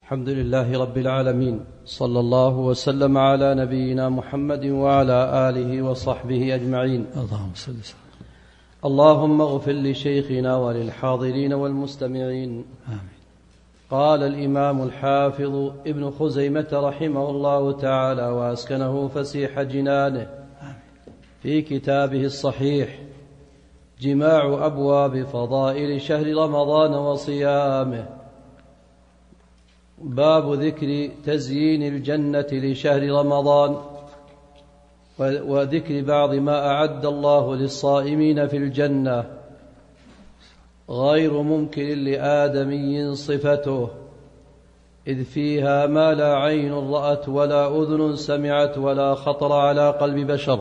الحمد لله رب العالمين، صلى الله وسلم على نبينا محمد وعلى آله وصحبه أجمعين. اللهم صل وسلم. اللهم اغفر لشيخنا وللحاضرين والمستمعين. آمين. قال الإمام الحافظ ابن خزيمة رحمه الله تعالى وأسكنه فسيح جنانه في كتابه الصحيح جماع أبواب فضائل شهر رمضان وصيامه، باب ذكر تزيين الجنة لشهر رمضان وذكر بعض ما أعد الله للصائمين في الجنة، غير ممكن لآدمي صفته، إذ فيها ما لا عين رأت ولا أذن سمعت ولا خطر على قلب بشر.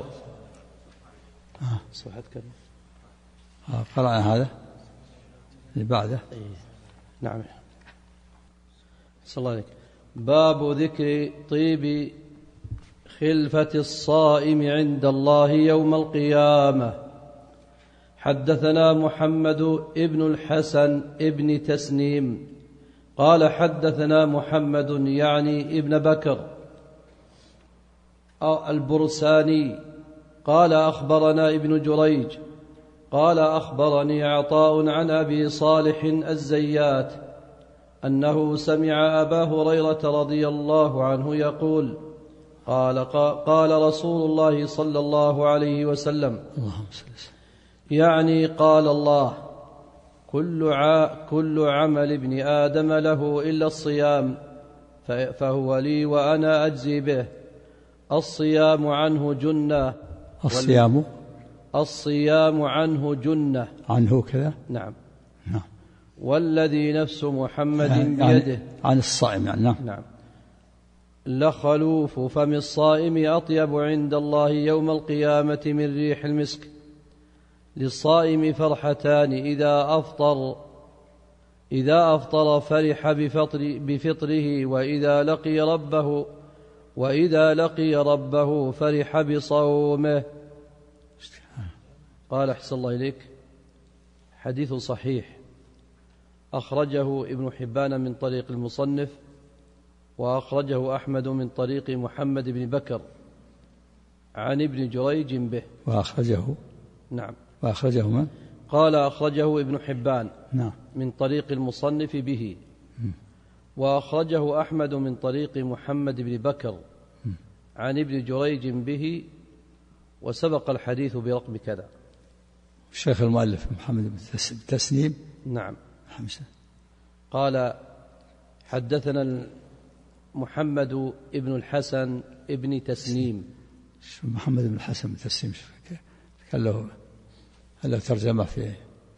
صحت كلمة قرأنا هذا اللي بعده. نعم. صلى الله عليك. باب ذكر طيب خلفة الصائم عند الله يوم القيامة. حدثنا محمد ابن الحسن ابن تسنيم قال حدثنا محمد يعني ابن بكر البرساني قال أخبرنا ابن جريج قال أخبرني عطاء عن أبي صالح الزيات أنه سمع أبا هريرة رضي الله عنه يقول قال رسول الله صلى الله عليه وسلم يعني قال الله كل عمل ابن آدم له إلا الصيام فهو لي وأنا أجزي به، الصيام عنه جنة. الصيام عنه جنة. عنه كذا؟ نعم. والذي نفس محمد بيده. عن الصائم يعني. نعم. لخلوف فم الصائم أطيب عند الله يوم القيامة من ريح المسك. للصائم فرحتان إذا أفطر فرح بفطره وإذا لقي ربه فرح بصومه. قال أحسن الله إليك حديث صحيح أخرجه ابن حبان من طريق المصنف، وأخرجه أحمد من طريق محمد بن بكر عن ابن جريج به. نعم. وأخرجه من؟ قال أخرجه ابن حبان. نعم. من طريق المصنف به. وأخرجه أحمد من طريق محمد بن بكر عن ابن جريج به، وسبق الحديث برقم كذا. الشيخ المؤلف محمد بن تسنيم. نعم. قال حدثنا محمد ابن الحسن ابن تسنيم. محمد بن الحسن بن تسنيم كان له ترجمة في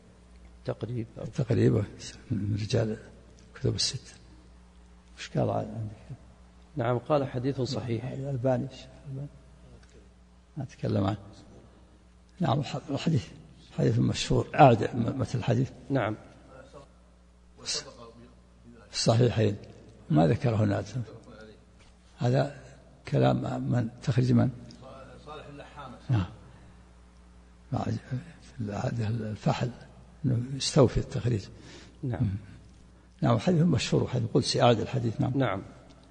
تقريب من رجال كتب الستة. وش قال عندك؟ نعم. قال حديث صحيح. الألباني ما أتكلم عنه. نعم. حديث مشهور أعد مثل الحديث. نعم. الصحيحين ما ذكره هنا. هذا كلام من تخرج من؟ صالح اللحامة. نعم. الفحل انه يستوفي التخريج. نعم. حديث مشهور وحديث قدسي أعد الحديث. نعم.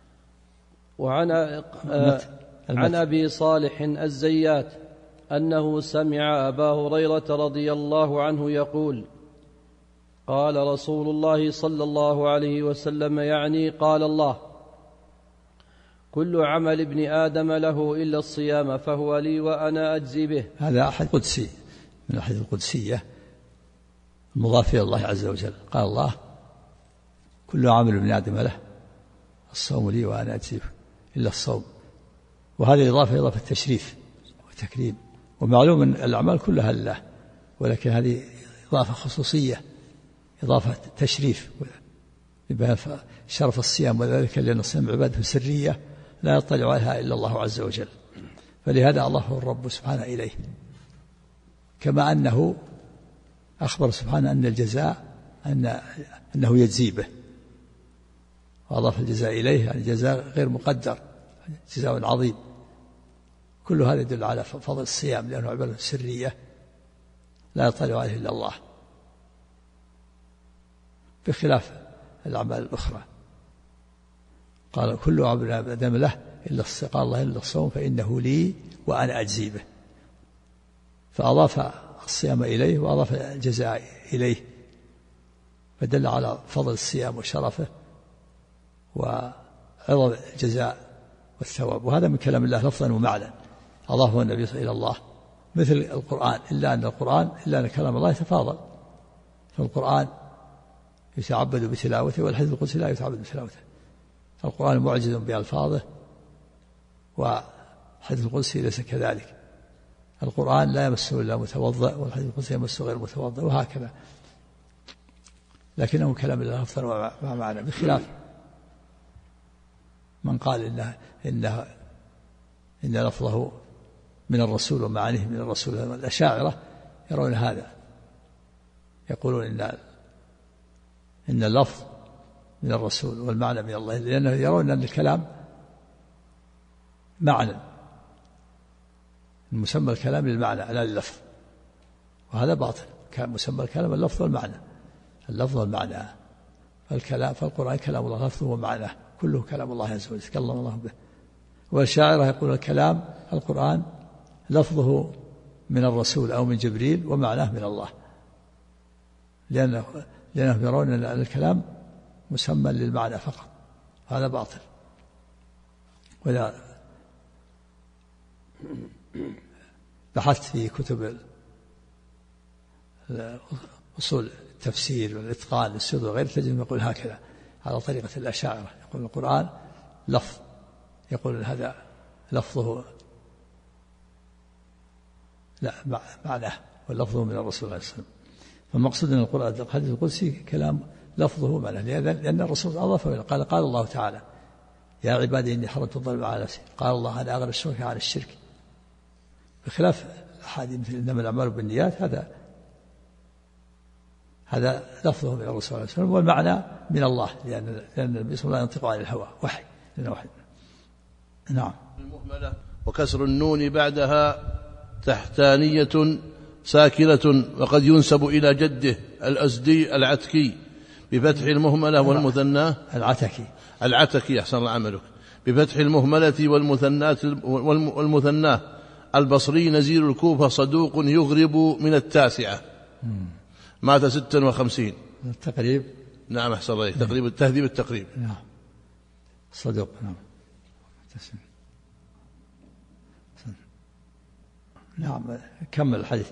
عن أبي صالح الزيات أنه سمع أبا هريرة رضي الله عنه يقول قال رسول الله صلى الله عليه وسلم يعني قال الله كل عمل ابن آدم له إلا الصيام فهو لي وأنا أجزي به. هذا أحد قدسي من الأحاديث القدسية المضاف إلى الله عز وجل. قال الله كل عمل ابن آدم له الصوم لي وأنا أجزي به إلا الصوم. وهذه إضافة تشريف وتكريم، ومعلوم أن الأعمال كلها لله، ولكن هذه إضافة خصوصية، إضافة تشريف لبيان شرف الصيام، وذلك لأن الصيام عبادة سرية لا يطلع عليها إلا الله عز وجل، فلهذا الله هو الرب سبحانه إليه، كما أنه أخبر سبحانه أن الجزاء أنه يجزي به، وأضاف الجزاء إليه يعني جزاء غير مقدر، جزاء عظيم. كل هذا يدل على فضل الصيام لأنه عبادة سرية لا يطلع عليه إلا الله، بخلاف الأعمال الأخرى. قال كل عمل آدم له قال الله إلا الصوم فإنه لي وأنا أجزي به، فأضاف الصيام إليه وأضاف الجزاء إليه، فدل على فضل الصيام وشرفه وعظم الجزاء والثواب. وهذا من كلام الله لفظا ومعنى أضافه النبي إلى الله، مثل القرآن، إلا أن كلام الله يتفاضل، فالقرآن يتعبد بتلاوته والحديث القدسي لا يتعبد بتلاوته، فالقرآن معجز بألفاظه والحديث القدسي ليس كذلك، القرآن لا يمسه إلا متوضأ والحديث القدسي يمسه غير متوضأ، وهكذا، لكنه كلام الله لفظا ومعنى، بخلاف من قال إن لفظه من الرسول ومعانيه من الرسول. الأشاعرة يرون هذا، يقولون إن اللفظ من الرسول والمعنى من الله، لأنه يرون أن الكلام معنى، مسمى الكلام للمعنى لا لللفظ، وهذا باطل، مسمى الكلام اللفظ والمعنى، فالقرآن كلام الله لفظه ومعناه كله كلام الله عز وجل تكلم الله به. والشاعرة يقول القرآن لفظه من الرسول أو من جبريل ومعناه من الله، لأنهم يرون أن الكلام مسمى للمعنى فقط، هذا باطل. وإذا بحثت في كتب أصول التفسير والإتقان للسود وغيره تجد يقول هكذا على طريقة الأشاعرة، يقول القرآن لفظ، يقول هذا لفظه لا معناه، واللفظه من الرسول عليه الصلاة والسلام. فالمقصود أن القرآن الحديث القدسي كلام لفظه معناه، لأن الرسول أضافه، قال الله تعالى يا عبادي إني حرمت الظلم على نفسي، قال الله أنا أغنى الشرك عن الشرك، بخلاف الأحاديث مثل إنما الأعمال بالنيات، هذا لفظه من الرسول عليه الصلاة والسلام، والمعنى من الله، لأن النبي صلى الله عليه وسلم لا ينطق عن الهوى، وحي لأنه وحي. نعم. المهملة وكسر النون بعدها تحتانية ساكنة، وقد ينسب إلى جده الأزدي العتكي بفتح المهملة والمثنى العتكي أحسن الله عملك، بفتح المهملة والمثنى البصري نزيل الكوفة، صدوق يغرب من 9 مات 56 التقريب. نعم أحسن الله، تهذيب التقريب. نعم صدوق. نعم كمل الحديث.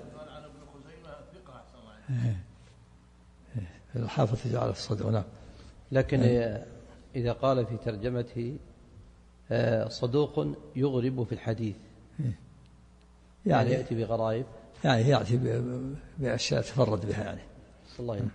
الحافظ جعل الصدوق. نعم. لكن إذا قال في ترجمته صدوق يغرب في الحديث، يعني يأتي بغرائب، يعني يأتي بأشياء تفرد بها، يعني الله يمكن.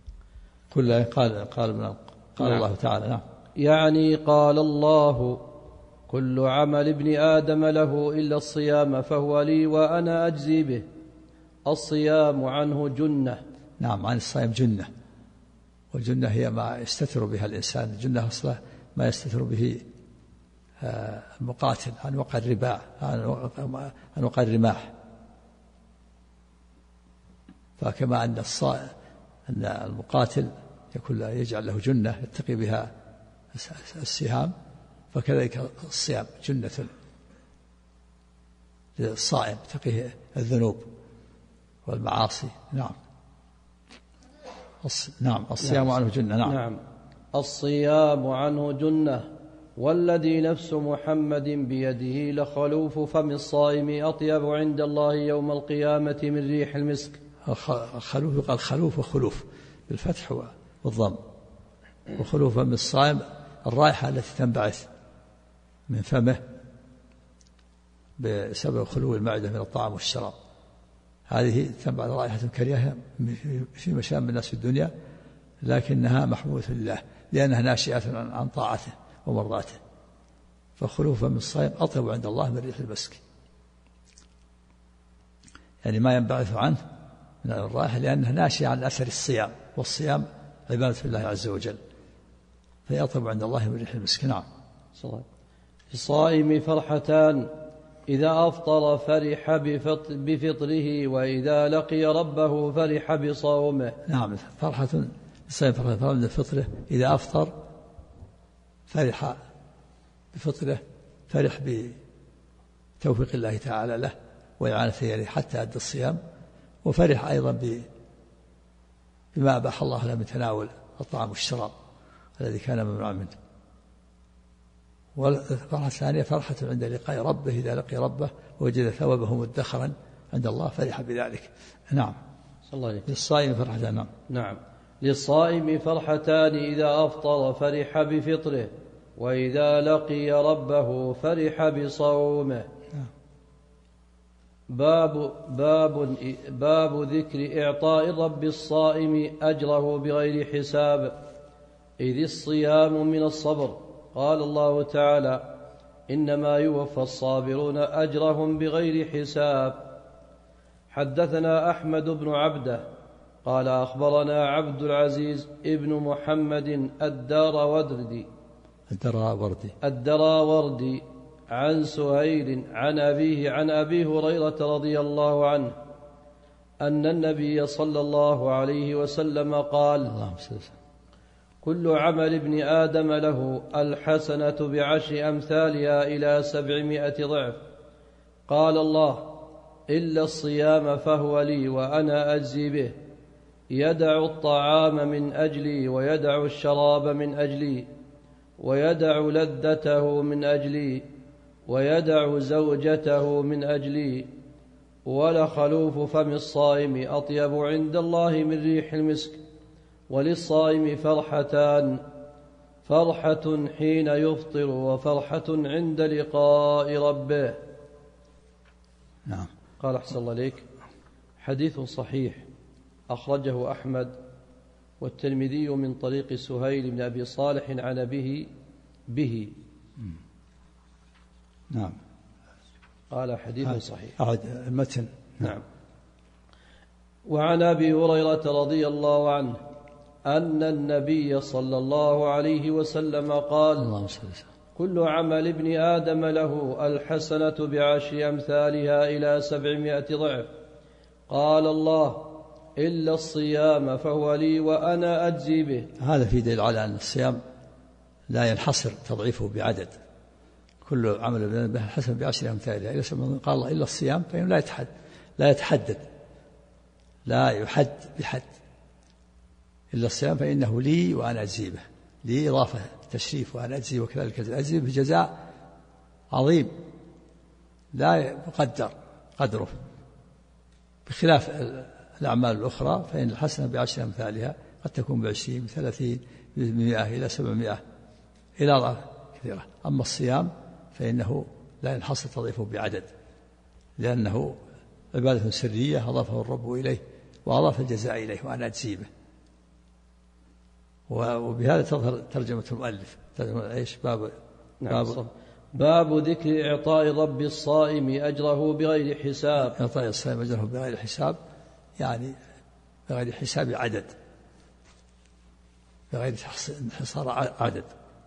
قال نعم. الله تعالى. نعم. يعني قال الله كل عمل ابن آدم له إلا الصيام فهو لي وأنا أجزي به. الصيام عنه جنة. نعم، عن الصيام جنة، والجنة هي ما يستتر بها الإنسان، الجنة أصلا ما يستتر به المقاتل عن وقع الرباع، عن وقع الرماح. فكما أن المقاتل يجعل له جنة يتقي بها السهام، فكذلك الصيام جنة للصائم يتقيه الذنوب والمعاصي. نعم. نعم الصيام عنه جنة. نعم الصيام عنه جنة، والذي نفس محمد بيده لخلوف فم الصائم أطيب عند الله يوم القيامة من ريح المسك. خلوف يقال خلوف وخلوف بالفتح والضم، وخلوف فم الصائم الرائحة التي تنبعث من فمه بسبب خلو المعدة من الطعام والشراب، هذه تنبعث رائحة كريهة في مشام الناس في الدنيا، لكنها محبوبة لله لأنها ناشئة عن طاعته ومرضاته. فخلوف فم الصائم أطيب عند الله من ريح المسك، يعني ما ينبعث عنه من الرائحة لأنها ناشئة عن أثر الصيام، والصيام عبادة الله عز وجل، فيطلب عند الله من ريح المسك. نعم. في الصائم فرحتان، إذا أفطر فرح بفطره، وإذا لقي ربه فرح بصومه. نعم، فرحة الصائم فرحة بفطره، إذا أفطر فرح بفطره فرح بتوفيق الله تعالى له وإعانته عليه حتى أدى الصيام، وفرح أيضا بما أباح الله له من تناول الطعام والشراب الذي كان ممنوعا منه. والفرحة الثانية فرحة عند لقاء ربه، إذا لقي ربه ووجد ثوابه مدخرا عند الله فرح بذلك. نعم. للصائم فرحتان. نعم. للصائم فرحتان: إذا أفطر فرح بفطره، وإذا لقي ربه فرح بصومه. باب ذكر إعطاء الرب الصائم أجره بغير حساب، إذ الصيام من الصبر. قال الله تعالى: إنما يوفى الصابرون أجرهم بغير حساب. حدثنا أحمد بن عبده قال أخبرنا عبد العزيز ابن محمد الدراوردي عن سهيل عن أبيه عن أبي هريرة رضي الله عنه أن النبي صلى الله عليه وسلم قال: كل عمل ابن آدم له الحسنة بعشر أمثالها إلى 700 ضعف. قال الله: إلا الصيام فهو لي وأنا أجزي به، يدع الطعام من أجلي ويدع الشراب من أجلي ويدع لذته من أجلي ويدع زوجته من أجلي، ولخلوف فم الصائم أطيب عند الله من ريح المسك. وللصائم فرحتان: فرحة حين يفطر وفرحة عند لقاء ربه. نعم. قال أحسن الله إليك: حديث صحيح أخرجه أحمد والترمذي من طريق سهيل بن أبي صالح عن به. نعم. قال حديث صحيح. أعد المتن. نعم. وعن أبي هريرة رضي الله عنه أن النبي صلى الله عليه وسلم قال: كل عمل ابن آدم له الحسنة بعشر أمثالها إلى 700 ضعف. قال الله: إلا الصيام فهو لي وأنا أجزي به. هذا في دليل على أن الصيام لا ينحصر تضعيفه بعدد، كل عمل ابن آدم له الحسنة بعشر أمثالها إلى 700. قال الله: إلا الصيام فإنه لا يتحدد، لا يحد بحد. إلا الصيام فإنه لي وأنا أجزي به، لي إضافة تشريف، وأنا أجزي وكذلك أجزي بجزاء عظيم لا يقدر قدره، بخلاف الأعمال الأخرى فإن الحسنة بعشر أمثالها قد تكون ب20 ب30 ب100 إلى 700 إلى أضعاف كثيرة. أما الصيام فإنه لا ينحصر تضعيفه بعدد، لأنه عبادة سرية أضافه الرب إليه وأضاف الجزاء إليه وأنا أجزي به. وبهذا تظهر ترجمة المؤلف. إيش؟ باب ذكر إعطاء الرب الصائم أجره بغير حساب. إعطاء الصائم أجره بغير حساب، يعني بغير حساب عدد، بغير انحصار عدد.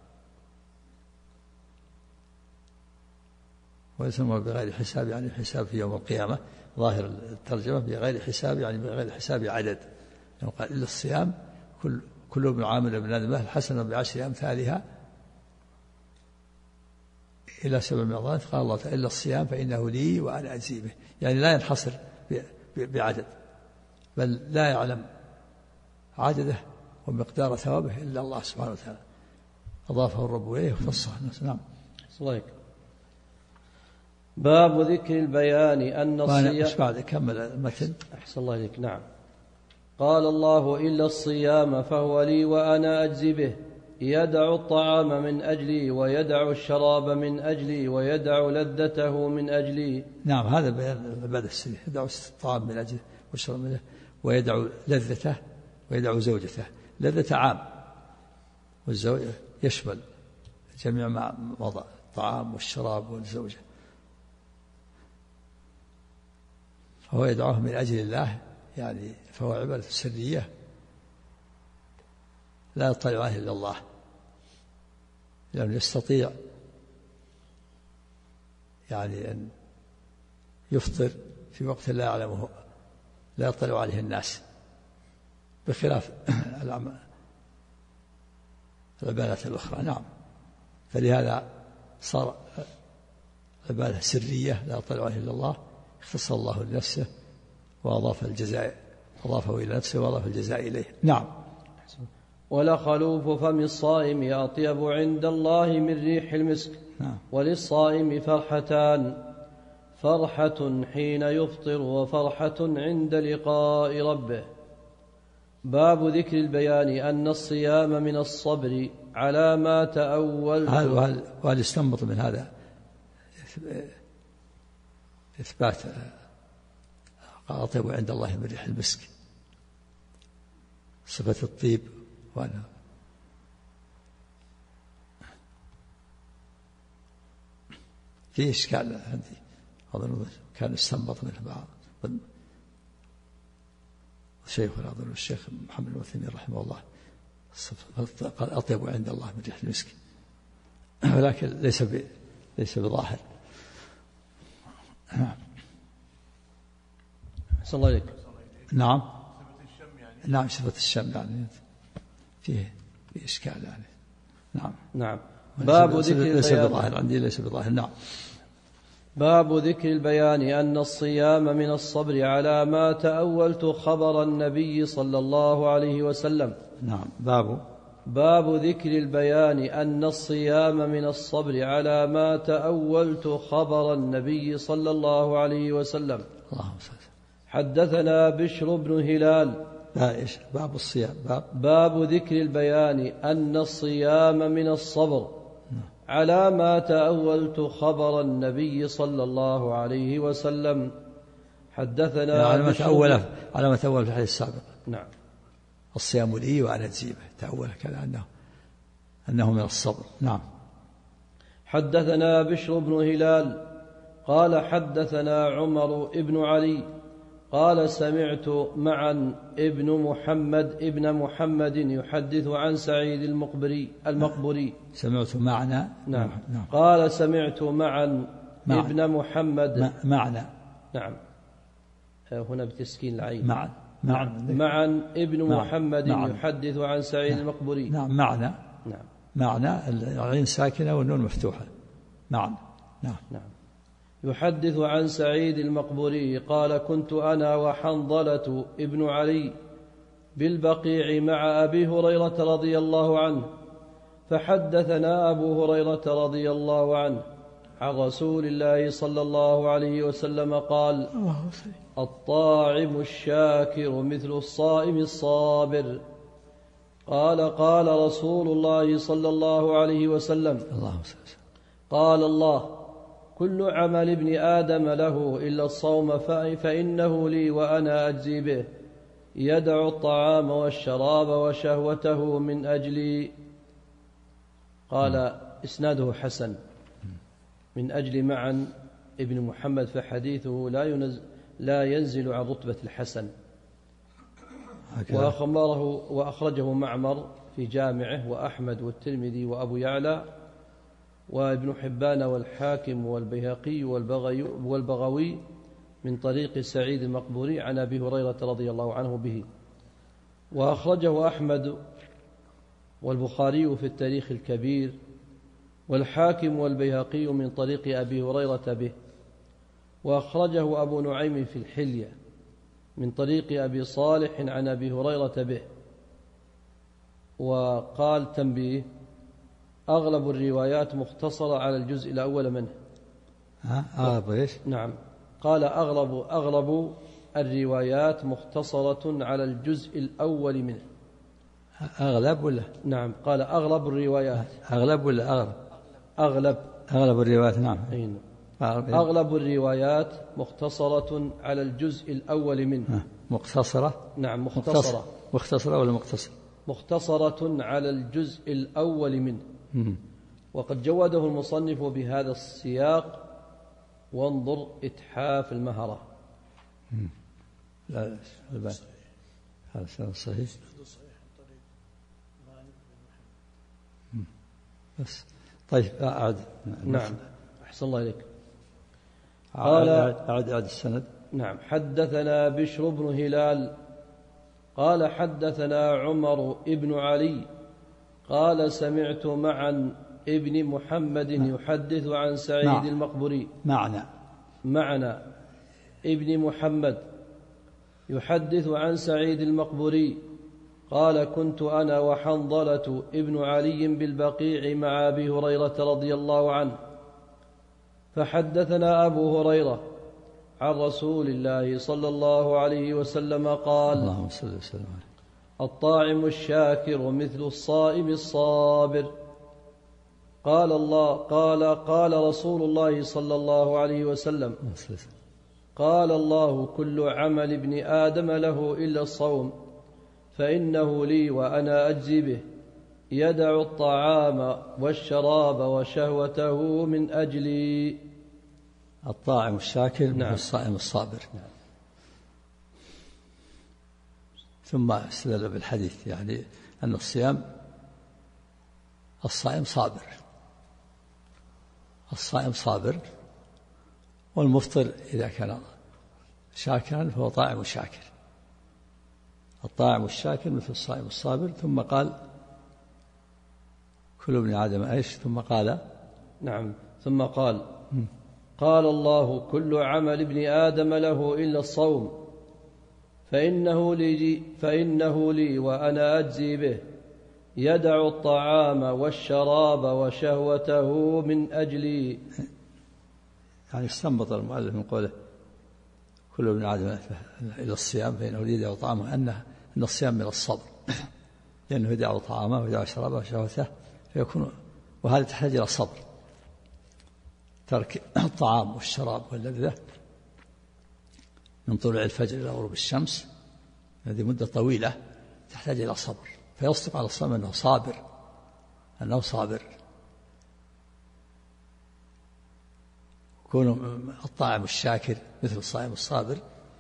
ويسمى بغير حساب يعني حساب في يوم القيامة. ظاهر الترجمة بغير حساب يعني بغير حساب عدد. يعني قال: إلا الصيام كل ابن عامل ابن آدم الحسنة بعشر أمثالها إلى 700 ضعف. قال الله تعالى: إلا الصيام فإنه لي وأنا أجزي به، يعني لا ينحصر بعدد، بل لا يعلم عدده ومقدار ثوابه إلا الله سبحانه وتعالى، أضافه الرب إليه وخصه. نعم. صليك. باب ذكر البيان أن الصيام. مش بعد كمل المتن. أحسن الله إليك. نعم. قال الله: إلا الصيام فهو لي وأنا أجزي به، يدع الطعام من أجلي ويدع الشراب من أجلي ويدع لذته من أجلي. نعم، هذا بيان العبادة السرية. يدع الطعام من أجله والشراب من أجله ويدع لذته ويدع زوجته. لذة عام، والزوجة يشمل جميع ما مضى، الطعام والشراب والزوجة. فهو يدعوه من أجل الله، يعني فهو عبادة سرية لا يطلع عليه إلا الله، لأنه يستطيع يعني أن يفطر في وقت لا يعلمه، لا يطلع عليه الناس، بخلاف العبادات الأخرى. نعم. فلهذا صار عبادة سرية لا يطلع عليه إلا الله، اختص الله لنفسه وأضاف الجزاء، أضافه إلى نفسه وأضاف الجزاء إليه. نعم. ولخلوف فم الصائم أطيب عند الله من ريح المسك. نعم. وللصائم فرحتان، فرحة حين يفطر وفرحة عند لقاء ربه. باب ذكر البيان أن الصيام من الصبر على ما تأول. وهل يستنبط من هذا إثبات أطيب عند الله من ريح المسك، صفة الطيب، وأنا في إشكال عندي أظن كان يستنبط منه بعض شيخنا أظن الشيخ محمد بن عثيمين رحمه الله قال أطيب عند الله من ريح المسك، ولكن ليس بظاهر. صلى الله عليك. نعم. نعم صفة الشم يعني فيه إشكال يعني. نعم. نعم. باب ذكر ليس بظاهر عندي، ليس بظاهر. نعم. باب ذكر البيان أن الصيام من الصبر على ما تأولت خبر النبي صلى الله عليه وسلم. نعم. باب ذكر البيان أن الصيام من الصبر على ما تأولت خبر النبي صلى الله عليه وسلم. اللهم صل. حدثنا بشر بن هلال. باب الصيام. باب ذكر البيان أن الصيام من الصبر على ما تأولت خبر النبي صلى الله عليه وسلم. حدثنا على ما تأول في الحديث السابق. نعم. الصيام لي وأنا أجزي به، تأول كان أنه من الصبر. نعم. حدثنا بشر بن هلال قال حدثنا عمر بن علي قال سمعت معا ابن محمد يحدث عن سعيد المقبري. سمعت معنا. نعم. قال سمعت معا ابن محمد. معنا. نعم. هنا بتسكين العين. معا ابن محمد يحدث عن سعيد المقبري. نعم. معنا العين ساكنة والنون مفتوحة. نعم. يحدث عن سعيد المقبري قال كنت أنا وحنظلة ابن علي بالبقيع مع أبي هريرة رضي الله عنه، فحدثنا أبو هريرة رضي الله عنه عن رسول الله صلى الله عليه وسلم قال الطاعم الشاكر مثل الصائم الصابر. قال رسول الله صلى الله عليه وسلم قال الله كل عمل ابن آدم له إلا الصوم فإنه لي وأنا أجزي به، يدع الطعام والشراب وشهوته من أجلي. قال إسناده حسن من أجل معا ابن محمد، فحديثه لا ينزل عن رتبة الحسن. وأخرجه معمر في جامعه وأحمد والترمذي وأبو يعلى وابن حبان والحاكم والبيهقي والبغوي من طريق سعيد المقبوري عن أبي هريرة رضي الله عنه به. وأخرجه أحمد والبخاري في التاريخ الكبير والحاكم والبيهقي من طريق أبي هريرة به. وأخرجه أبو نعيم في الحلية من طريق أبي صالح عن أبي هريرة به. وقال تنبيه أغلب الروايات مختصرة على الجزء الأول منه. نعم. قال أغلب الروايات مختصرة على الجزء الأول منه. أغلب ولا؟ نعم. قال أغلب الروايات. أغلب ولا أغلب؟ أغلب الروايات. نعم. أغلب الروايات مختصرة على الجزء الأول منه. مختصرة؟ نعم. مختصرة ولا مختصر؟ مختصرة على الجزء الأول منه. وقد جوده المصنف بهذا السياق، وانظر إتحاف المهرة. لا هذا صحيح. بس طيب أعد. نعم. أحسن الله إليك. أعد السند. نعم. حدثنا بشر بن هلال قال حدثنا عمر بن علي قال سمعت معا ابن محمد يحدث عن سعيد المقبري. معنى ابن محمد يحدث عن سعيد المقبري قال: كنت أنا وحنظلة ابن علي بالبقيع مع أبي هريرة رضي الله عنه، فحدثنا أبو هريرة عن رسول الله صلى الله عليه وسلم قال: اللهم صل وسلم عليه: الطاعم الشاكر مثل الصائم الصابر. قال رسول الله صلى الله عليه وسلم: قال الله: كل عمل ابن آدم له إلا الصوم فإنه لي وأنا أجزي به، يدع الطعام والشراب وشهوته من أجلي. الطاعم الشاكر مثل الصائم الصابر. ثم استدل بالحديث يعني أن الصائم صابر، والمفطر إذا كان شاكرا فهو طاعم شاكر. الطاعم الشاكر مثل الصائم الصابر. ثم قال: كل ابن آدم ايش؟ ثم قال: قال الله: كل عمل ابن آدم له إلا الصوم فإنه لي وأنا أجزي به، يدع الطعام والشراب وشهوته من أجلي. يعني استنبط المؤلف من قوله كل ابن آدم إلى الصيام فإنه لي يدع طعامه أن الصيام من الصبر، لأنه يدع طعامه ويدع شرابه وشهوته فيكون، وهذا تحتاج إلى صبر. ترك الطعام والشراب واللذة من طلوع الفجر إلى غروب الشمس هذه مدة طويلة تحتاج إلى صبر، فيصدق على الصائم أنه صابر. يكون الطاعم الشاكر مثل الصائم الصابر،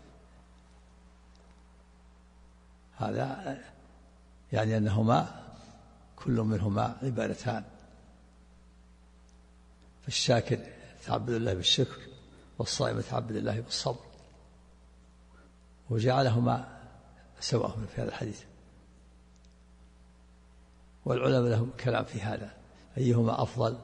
هذا يعني أنهما كل منهما عبادتان، فالشاكر يتعبد الله بالشكر والصائم يتعبد الله بالصبر، وجعلهما سواء في هذا الحديث. والعلماء لهم كلام في هذا، أيهما أفضل،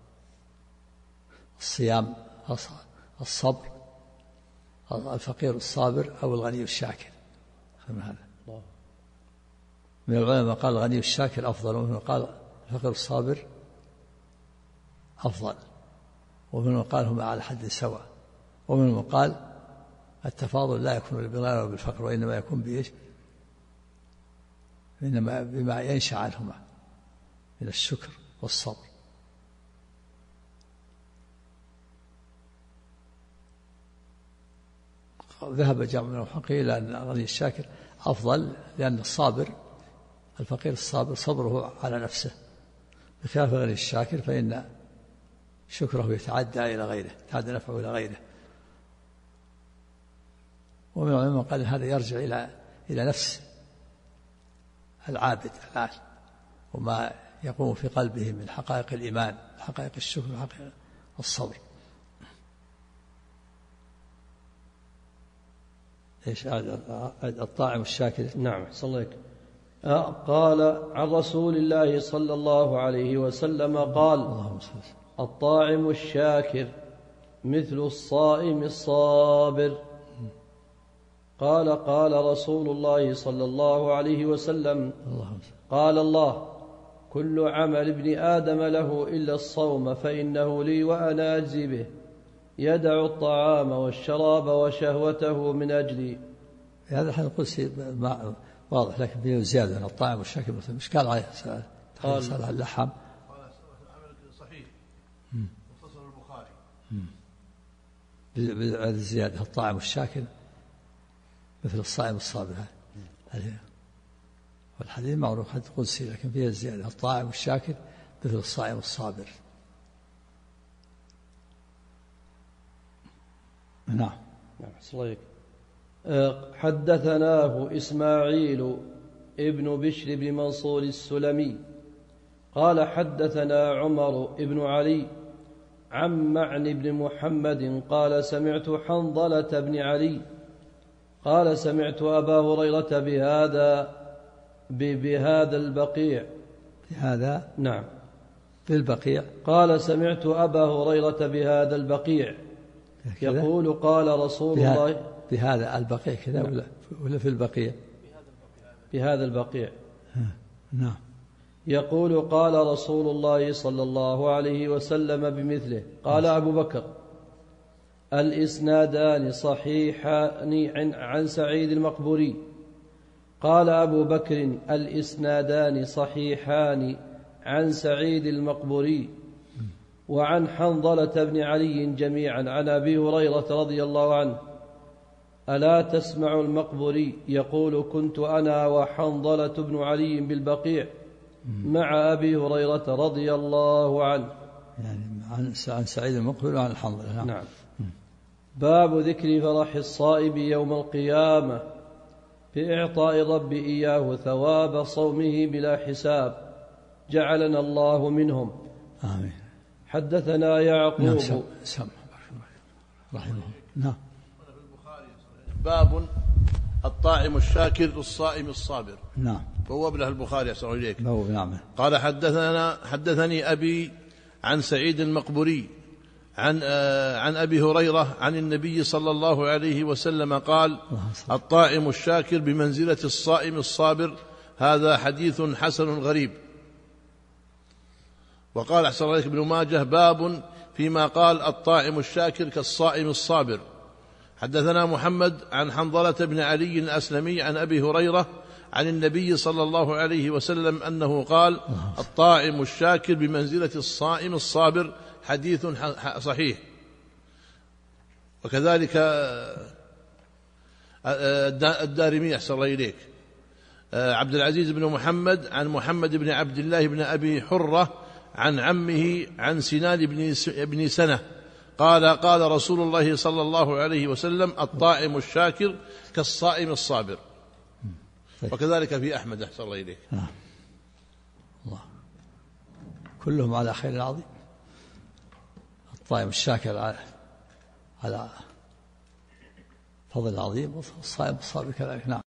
الصيام الصبر الفقير الصابر أو الغني الشاكر؟ من هذا من العلماء قال الغني الشاكر أفضل، ومنهم قال الفقير الصابر أفضل، ومنهم قال هما على حد سواء، ومنهم قال التفاضل لا يكون بالغنى وبالفقر، وإنما يكون بإيش؟ إنما بما ينشأ عنهما من الشكر والصبر. ذهب جمع من المحققين إلى أن الغني الشاكر أفضل، لأن الفقير الصابر صبره على نفسه، بخلاف الغني الشاكر فإن شكره يتعدى إلى غيره، يتعدى نفعه إلى غيره. ومن العلماء قال هذا يرجع إلى نفس العابد الآن، وما يقوم في قلبه من حقائق الإيمان، حقائق الشكر وحقائق الصبر. إيش الطاعم الشاكر؟ نعم صلى الله عليه وسلم. قال عن رسول الله صلى الله عليه وسلم قال: الطاعم الشاكر مثل الصائم الصابر. قال رسول الله صلى الله عليه وسلم: قال الله: كل عمل ابن آدم له إلا الصوم فإنه لي وأنا أجزي به، يدع الطعام والشراب وشهوته من أجلي. هذا الحديث القدسي واضح، لكن فيه زيادة أن الطاعم والشاكر مثل مش قال عليه سأل عن اللحم. صحيح مختصر البخاري بهذه الزيادة الطاعم والشاكر مثل الصائم الصابر. والحديث معروف حديث قدسي، لكن فيه الزيادة الطاعم والشاكر مثل الصائم الصابر. نعم. حدثناه إسماعيل ابن بشر بن منصور السلمي قال حدثنا عمر بن علي عن معن بن محمد قال سمعت حنظلة بن علي قال سمعت أبا هريرة بهذا البقيع. بهذا؟ نعم. بالبقيع. قال سمعت أبا هريرة بهذا البقيع يقول قال رسول الله بهذا البقيع كذا ولا في البقيع؟ بهذا البقيع. نعم. يقول قال رسول الله صلى الله عليه وسلم بمثله. قال أبو بكر الإسنادان صحيحان عن سعيد المقبوري. قال أبو بكر الإسنادان صحيحان عن سعيد المقبوري وعن حنظلة بن علي جميعا عن أبي هريرة رضي الله عنه. ألا تسمع المقبوري يقول كنت أنا وحنظلة بن علي بالبقيع مع أبي هريرة رضي الله عنه. يعني عن سعيد المقبوري وعن الحنظلة. نعم. باب ذكر فرح الصائم يوم القيامة بإعطاء الرب إياه ثواب صومه بلا حساب جعلنا الله منهم. آمين. حدثنا يعقوب رحمه. نعم. باب الطاعم الشاكر للصائم الصابر. نعم. بوب له البخاري أحسن إليك. نعم. قال حدثني أبي عن سعيد المقبوري عن أبي هريرة عن النبي صلى الله عليه وسلم قال الطاعم الشاكر بمنزلة الصائم الصابر. هذا حديث حسن غريب. وقال أحسن عليك ابن ماجه باب فيما قال الطاعم الشاكر كالصائم الصابر. حدثنا محمد عن حنظلة بن علي الأسلمي عن أبي هريرة عن النبي صلى الله عليه وسلم أنه قال الطاعم الشاكر بمنزلة الصائم الصابر. حديث صحيح. وكذلك الدارمي أحسن الله إليك عبد العزيز بن محمد عن محمد بن عبد الله بن أبي حرة عن عمه عن سنان بن سنة قال رسول الله صلى الله عليه وسلم الطاعم الشاكر كالصائم الصابر. وكذلك في أحمد أحسن الله إليك. الله كلهم على خير عظيم. الطاعم الشاكر على فضل عظيم والصائم الصابر كذلك. نعم.